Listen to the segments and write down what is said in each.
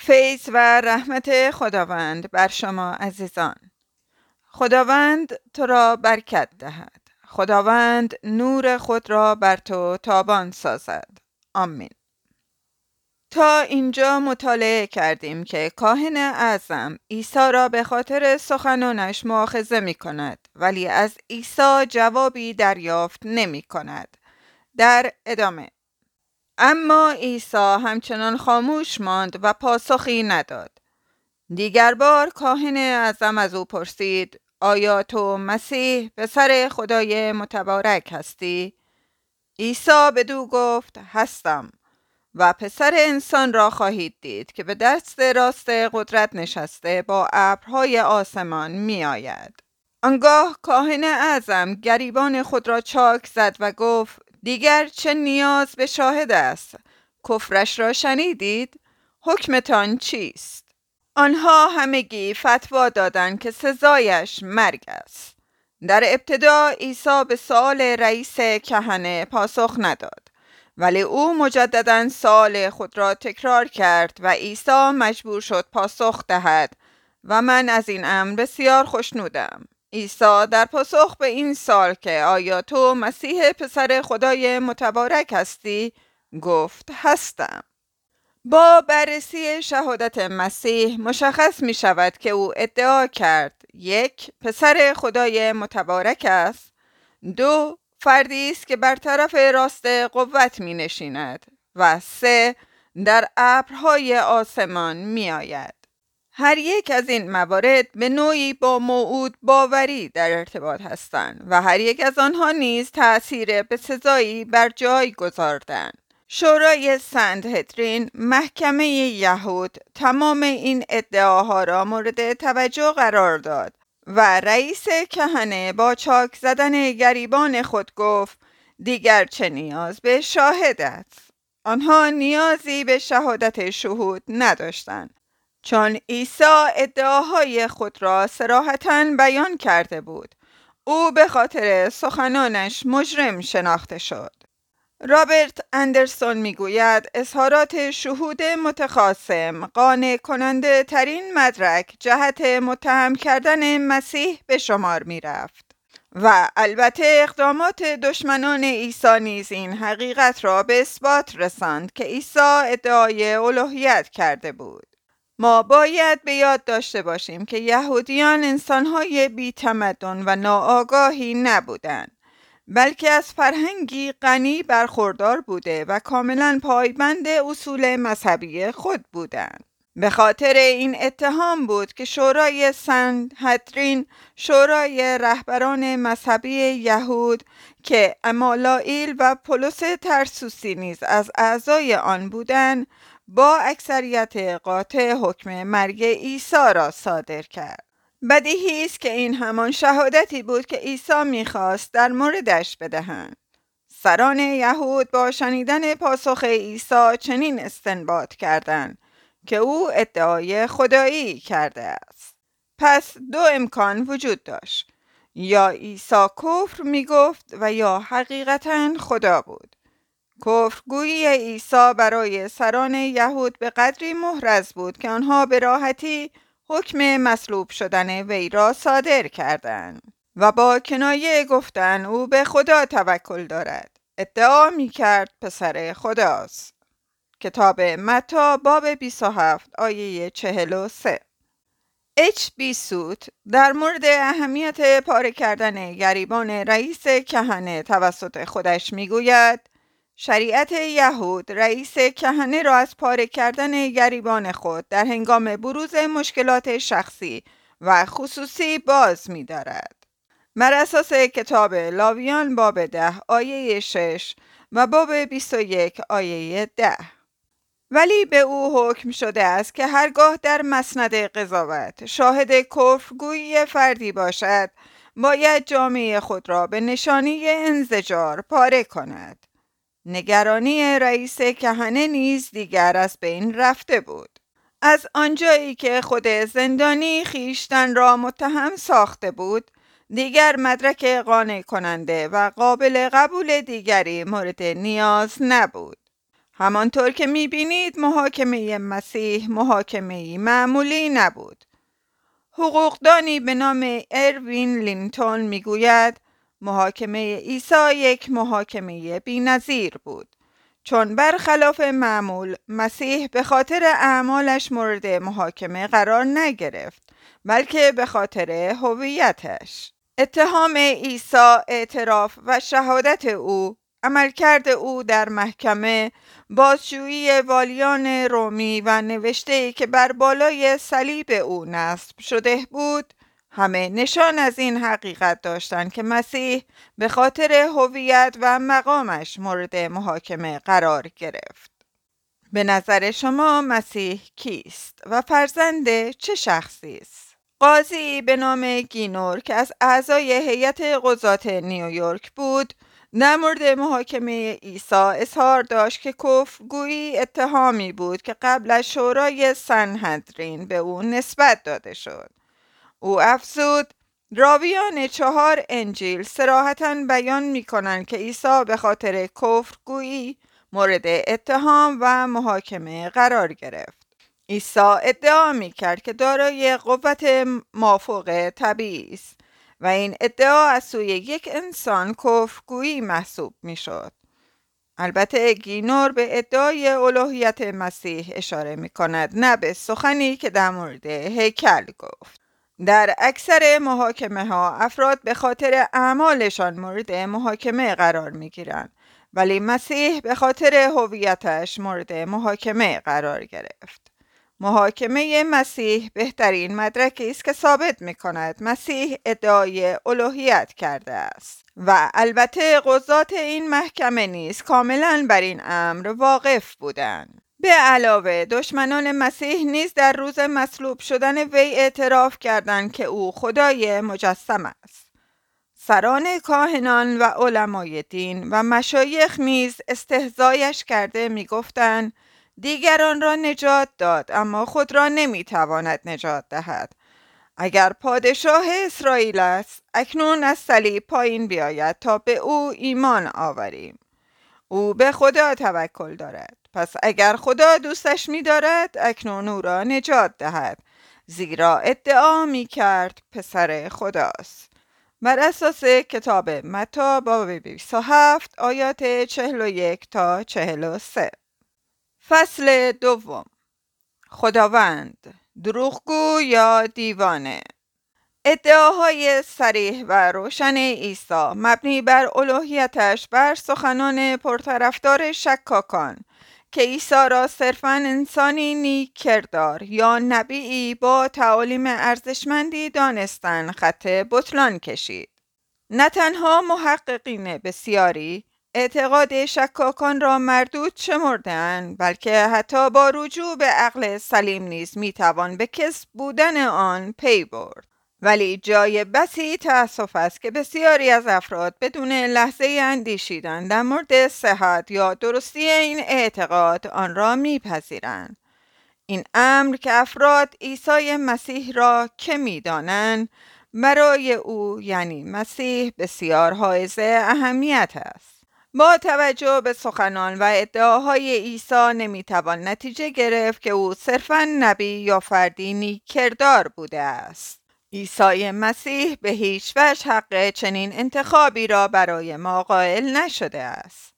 فیض و رحمت خداوند بر شما عزیزان. خداوند تو را برکت دهد. خداوند نور خود را بر تو تابان سازد. آمین. تا اینجا مطالعه کردیم که کاهن اعظم عیسی را به خاطر سخنانش مؤاخذه می کند، ولی از عیسی جوابی دریافت نمی کند. در ادامه: اما عیسی همچنان خاموش ماند و پاسخی نداد. دیگر بار کاهن اعظم از او پرسید: آیا تو مسیح پسر خدای متبارک هستی؟ عیسی بدو گفت: هستم و پسر انسان را خواهید دید که به دست راست قدرت نشسته با ابرهای آسمان می آید. آنگاه کاهن اعظم گریبان خود را چاک زد و گفت: دیگر چه نیاز به شاهد است؟ کفرش را شنیدید؟ حکمتان چیست؟ آنها همگی فتوا دادند که سزایش مرگ است. در ابتدا عیسی به سؤال رئیس کهنه پاسخ نداد، ولی او مجددا سؤال خود را تکرار کرد و عیسی مجبور شد پاسخ دهد و من از این امر بسیار خوشنودم. عیسی در پاسخ به این سوال که آیا تو مسیح پسر خدای متبارک هستی گفت: هستم. با بررسی شهادت مسیح مشخص می شود که او ادعا کرد: 1. پسر خدای متبارک است. 2. فردی است که بر طرف راست قوت می نشیند. و 3. در ابرهای آسمان می آید. هر یک از این موارد به نوعی با موعود باوری در ارتباط هستند و هر یک از آنها نیز تأثیر به سزایی بر جای گذاردند. شورای سندهدرین، محکمه یهود، تمام این ادعاها را مورد توجه قرار داد و رئیس کهنه با چاک زدن گریبان خود گفت: دیگر چه نیاز به شاهد است؟ آنها نیازی به شهادت شهود نداشتند، چون عیسی ادعاهای خود را صراحتاً بیان کرده بود. او به خاطر سخنانش مجرم شناخته شد. رابرت اندرسون میگوید: اظهارات شهود متخاصم قانع کننده ترین مدرک جهت متهم کردن مسیح به شمار می رفت و البته اقدامات دشمنان عیسی نیز این حقیقت را به اثبات رساند که عیسی ادعای الوهیت کرده بود. ما باید به یاد داشته باشیم که یهودیان انسانهای بی تمدن و ناآگاهی نبودند، بلکه از فرهنگی غنی برخوردار بوده و کاملا پایبند اصول مذهبی خود بودند. به خاطر این اتهام بود که شورای سندهدرین، شورای رهبران مذهبی یهود که امالائیل و پولس ترسوسی نیز از اعضای آن بودند، با اکثریت قاطع حکم مرگ عیسی را صادر کرد. بدیهی است که این همان شهادتی بود که عیسی می‌خواست در موردش بدهند. سران یهود با شنیدن پاسخ عیسی چنین استنباط کردند که او ادعای خدایی کرده است. پس دو امکان وجود داشت: یا عیسی کفر می‌گفت و یا حقیقتاً خدا بود. کفرگویی عیسی برای سران یهود به قدری محرز بود که آنها به راحتی حکم مصلوب شدن وی را صادر کردند و با کنایه گفتن او به خدا توکل دارد ادعا می کرد پسر خداست. کتاب متی باب 27 آیه 43. اچ بی سوت در مورد اهمیت پاره کردن گریبان رئیس کهنه توسط خودش می گوید: شریعت یهود رئیس کهنه را از پاره کردن گریبان خود در هنگام بروز مشکلات شخصی و خصوصی باز می دارد. بر اساس کتاب لاویان باب 10 آیه 6 و باب 21 آیه 10. ولی به او حکم شده است که هرگاه در مسند قضاوت شاهد کفرگویی فردی باشد، باید جامه خود را به نشانی انزجار پاره کند. نگرانی رئیس کهنه نیز دیگر از بین رفته بود. از آنجایی که خود زندانی خیشتن را متهم ساخته بود، دیگر مدرک قانع کننده و قابل قبول دیگری مورد نیاز نبود. همانطور که می‌بینید محاکمه مسیح محاکمه‌ای معمولی نبود. حقوقدانی به نام اروین لینتون میگوید محاکمه عیسی یک محاکمه بی‌نظیر بود، چون برخلاف معمول مسیح به خاطر اعمالش مورد محاکمه قرار نگرفت، بلکه به خاطر هویتش. اتهام عیسی، اعتراف و شهادت او، عملکرد او در محکمه، بازجویی والیان رومی و نوشته‌ای که بر بالای صلیب او نصب شده بود، همه نشان از این حقیقت داشتند که مسیح به خاطر هویت و مقامش مورد محاکمه قرار گرفت. به نظر شما مسیح کیست و فرزند چه شخصی است؟ قاضی به نام گینور که از اعضای هیئت قضات نیویورک بود، در مورد محاکمه عیسی اظهار داشت که کفرگویی اتهامی بود که قبل از شورای سنهدرین به او نسبت داده شد. او افزود: راویان 4 انجیل صراحتاً بیان می کنند که عیسی به خاطر کفرگویی مورد اتهام و محاکمه قرار گرفت. عیسی ادعا می کرد که دارای قوت مافوق طبیعی است و این ادعا از سوی یک انسان کفرگویی محسوب می شد. البته گینور به ادعای الوهیت مسیح اشاره می کند، نه به سخنی که در مورد هیکل گفت. در اکثر محاکمه ها افراد به خاطر اعمالشان مورد محاکمه قرار می گیرند، ولی مسیح به خاطر هویتش مورد محاکمه قرار گرفت. محاکمه مسیح بهترین مدرکی است که ثابت می کند مسیح ادعای الوهیت کرده است و البته قضات این محکمه نیز کاملا بر این امر واقف بودند. به علاوه دشمنان مسیح نیز در روز مصلوب شدن وی اعتراف کردند که او خدای مجسم است. سران کاهنان و علمای دین و مشایخ نیز استهزایش کرده می گفتند دیگران را نجات داد اما خود را نمی تواند نجات دهد. اگر پادشاه اسرائیل است اکنون از صلیب پایین بیاید تا به او ایمان آوریم. او به خدا توکل دارد، پس اگر خدا دوستش می دارد اکنون او را نجات دهد، زیرا ادعا می کرد پسر خداست. بر اساس کتاب متی باب 27 آیات 41 تا 43. فصل دوم. خداوند، دروغگو یا دیوانه؟ ادعاهای صریح و روشن عیسی مبنی بر الوهیتش بر سخنان پرطرفدار شکاکان که عیسی را صرفاً انسانی نیک کردار یا نبیی با تعالیم ارزشمندی دانستن خط بطلان کشید. نه تنها محققین بسیاری اعتقاد شکاکان را مردود شمرده‌اند، بلکه حتی با رجوع به عقل سلیم نیز میتوان به کذب بودن آن پی برد. ولی جای بسی تأسف است که بسیاری از افراد بدون لحظه اندیشیدن در مورد صحت یا درستی این اعتقاد آن را میپذیرند. این امر که افراد عیسی مسیح را که میدانند برای او یعنی مسیح بسیار حائز اهمیت است. با توجه به سخنان و ادعاهای عیسی نمیتوان نتیجه گرفت که او صرفاً نبی یا فردی نیک کردار بوده است. عیسی مسیح به هیچ وجه حق چنین انتخابی را برای ما قائل نشده است.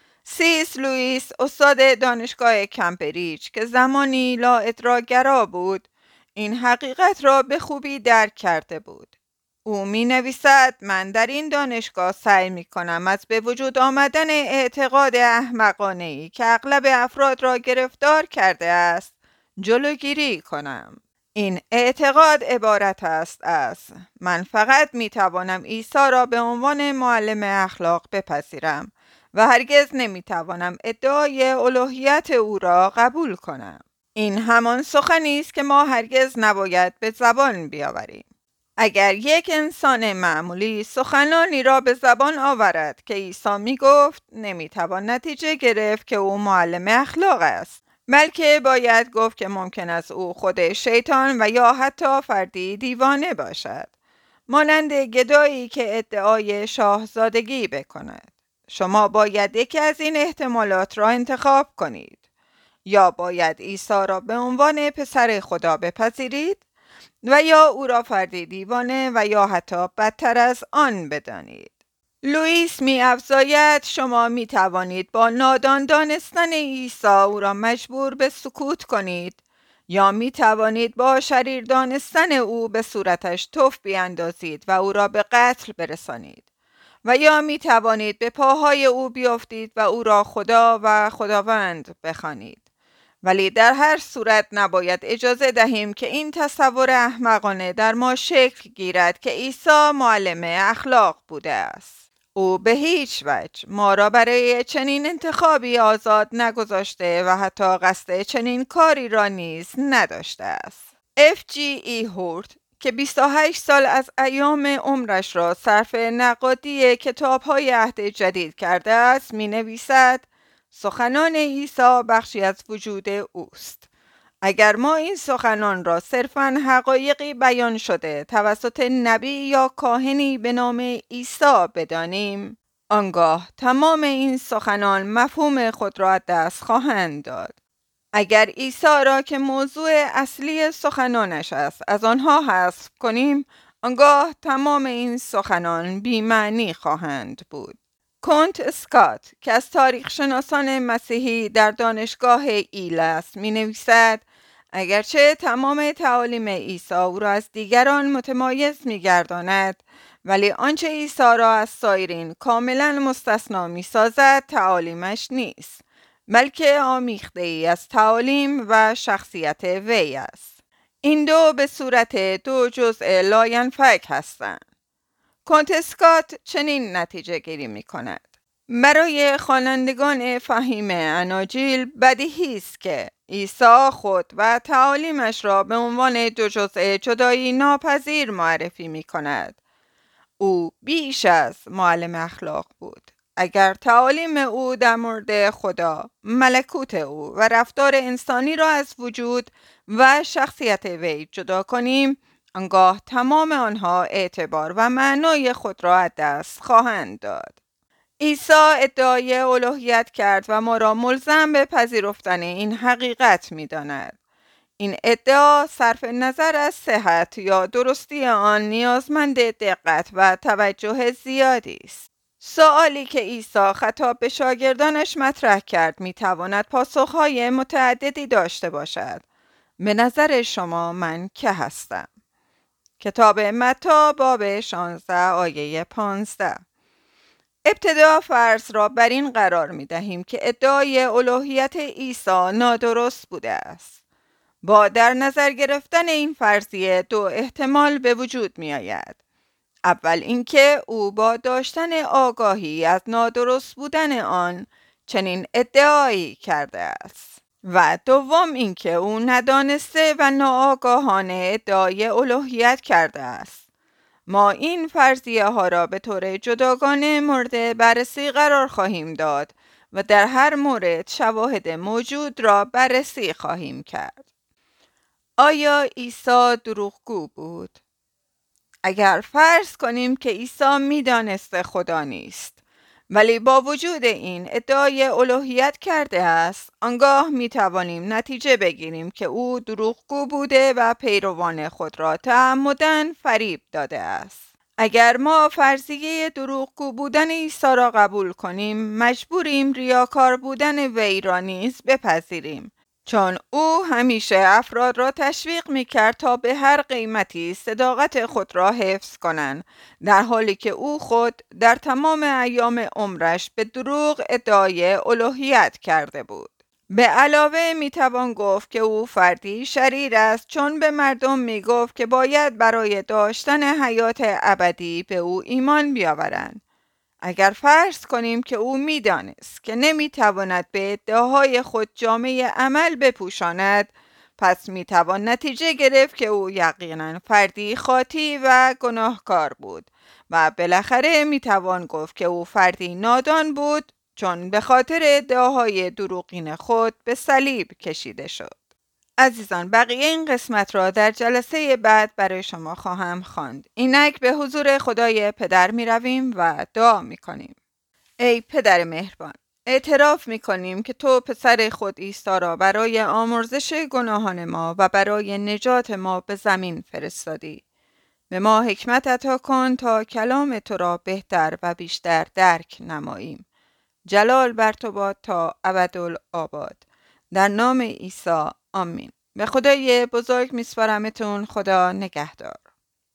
سیس لوئیس استاد دانشگاه کمبریج که زمانی لا ادراک‌گرا بود، این حقیقت را به خوبی درک کرده بود. او می نویسد: من در این دانشگاه سعی می کنم از به وجود آمدن اعتقاد احمقانه‌ای که اغلب افراد را گرفتار کرده است جلوگیری کنم. این اعتقاد عبارت است از: من فقط می توانم عیسی را به عنوان معلم اخلاق بپذیرم و هرگز نمی توانم ادعای الوهیت او را قبول کنم. این همان سخنی است که ما هرگز نباید به زبان بیاوریم. اگر یک انسان معمولی سخنانی را به زبان آورد که عیسی می گفت، نمی توان نتیجه گرفت که او معلم اخلاق است، بلکه باید گفت که ممکن است او خود شیطان و یا حتی فردی دیوانه باشد، مانند گدایی که ادعای شاهزادگی بکند. شما باید یکی از این احتمالات را انتخاب کنید. یا باید عیسی را به عنوان پسر خدا بپذیرید و یا او را فردی دیوانه و یا حتی بدتر از آن بدانید. لوئیس می افزاید شما می توانید با نادان دانستن عیسی او را مجبور به سکوت کنید یا می توانید با شریر دانستن او به صورتش تف بیاندازید و او را به قتل برسانید و یا می توانید به پاهای او بیافتید و او را خدا و خداوند بخوانید. ولی در هر صورت نباید اجازه دهیم که این تصور احمقانه در ما شکل گیرد که عیسی معلم اخلاق بوده است. او به هیچ وجه ما را برای چنین انتخابی آزاد نگذاشته و حتی قصد چنین کاری را نیز نداشته است. F.G.E. هورت که 28 سال از ایام عمرش را صرف نقادی کتاب‌های عهد جدید کرده است می نویسد سخنان عیسی بخشی از وجود اوست. اگر ما این سخنان را صرفاً حقایقی بیان شده توسط نبی یا کاهنی به نام عیسی بدانیم، آنگاه تمام این سخنان مفهوم خود را از دست خواهند داد. اگر عیسی را که موضوع اصلی سخنانش است از آنها حذف کنیم، آنگاه تمام این سخنان بی‌معنی خواهند بود. کنت اسکات که از تاریخ شناسان مسیحی در دانشگاه ایل است می نویسد اگرچه تمام تعالیم عیسی او را از دیگران متمایز می گرداند، ولی آنچه عیسی را از سایرین کاملا مستثنا می سازد تعالیمش نیست، بلکه آمیخته ای از تعالیم و شخصیت وی است. این دو به صورت دو جزء لاینفک هستند. کنت اسکات چنین نتیجه گیری می کند. برای خوانندگان فهیم اناجیل بدیهی است که عیسی خود و تعالیمش را به عنوان دو جزء جدایی ناپذیر معرفی می کند. او بیش از معلم اخلاق بود. اگر تعالیم او در مورد خدا، ملکوت او و رفتار انسانی را از وجود و شخصیت وی جدا کنیم، آنگاه تمام آنها اعتبار و معنای خود را از دست خواهند داد. عیسی ادعای الوهیت کرد و ما را ملزم به پذیرفتن این حقیقت می داند. این ادعا صرف نظر از صحت یا درستی آن نیازمند دقت و توجه زیادی است. سوالی که عیسی خطاب به شاگردانش مطرح کرد می تواند پاسخهای متعددی داشته باشد. به نظر شما من که هستم؟ کتاب متی باب 16 آیه 15. ابتدا فرض را بر این قرار می دهیم که ادعای الوهیت عیسی نادرست بوده است. با در نظر گرفتن این فرضیه دو احتمال به وجود می آید. اول اینکه او با داشتن آگاهی از نادرست بودن آن چنین ادعایی کرده است و دوم اینکه او ندانسته و ناآگاهانه ادعای الوهیت کرده است. ما این فرضیه ها را به طور جداگانه مورد بررسی قرار خواهیم داد و در هر مورد شواهد موجود را بررسی خواهیم کرد. آیا عیسی دروغگو بود؟ اگر فرض کنیم که عیسی می‌دانسته خدا نیست ولی با وجود این ادعای الوهیت کرده است، آنگاه می‌توانیم نتیجه بگیریم که او دروغگو بوده و پیروان خود را تعمداً فریب داده است. اگر ما فرضیه دروغگو بودن عیسی را قبول کنیم، مجبوریم ریاکار بودن وی را نیز بپذیریم، چون او همیشه افراد را تشویق می‌کرد تا به هر قیمتی صداقت خود را حفظ کنند، در حالی که او خود در تمام ایام عمرش به دروغ ادعای الوهیت کرده بود. به علاوه میتوان گفت که او فردی شریر است، چون به مردم میگفت که باید برای داشتن حیات ابدی به او ایمان بیاورند. اگر فرض کنیم که او میدانست که نمیتواند به ادعاهای خود جامه عمل بپوشاند، پس میتوان نتیجه گرفت که او یقینا فردی خاطی و گناهکار بود و بالاخره میتوان گفت که او فردی نادان بود، چون به خاطر ادعاهای دروغین خود به صلیب کشیده شد. عزیزان، بقیه این قسمت را در جلسه بعد برای شما خواهم خواند. اینک به حضور خدای پدر می رویم و دعا می کنیم. ای پدر مهربان، اعتراف می‌کنیم که تو پسر خود عیسی را برای آمرزش گناهان ما و برای نجات ما به زمین فرستادی. به ما حکمت عطا کن تا کلام تو را بهتر و بیشتر درک نماییم. جلال بر تو باد تا ابدالآباد. در نام عیسی آمین. به خدای بزرگ میسپارمتون. خدا نگهدار.